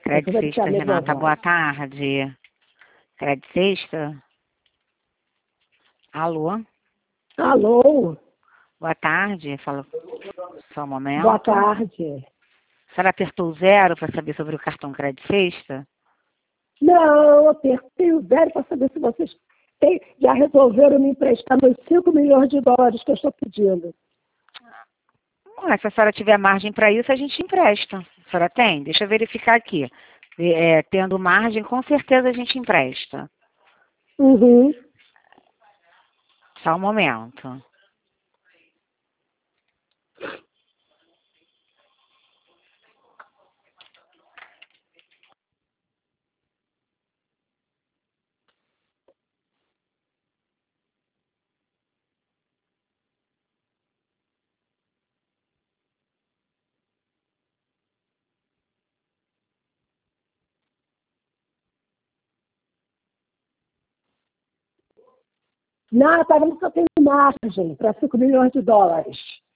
Você vai deixar a Credicista, mesma Renata, voz. boa tarde. Credicista? Alô? Alô? Boa tarde. Fala só um Boa momento. tarde. A senhora apertou o 0 para saber sobre o cartão Credicista? Não, eu apertei o zero para saber se vocês já resolveram me emprestar meus 5 milhões de dólares que eu estou pedindo. Ué, se a senhora tiver margem para isso, a gente empresta. A senhora tem? Deixa eu verificar aqui. Tendo margem, com certeza a gente empresta. Uhum. Só um momento. Não, tá vendo que eu tenho margem para 5 milhões de dólares.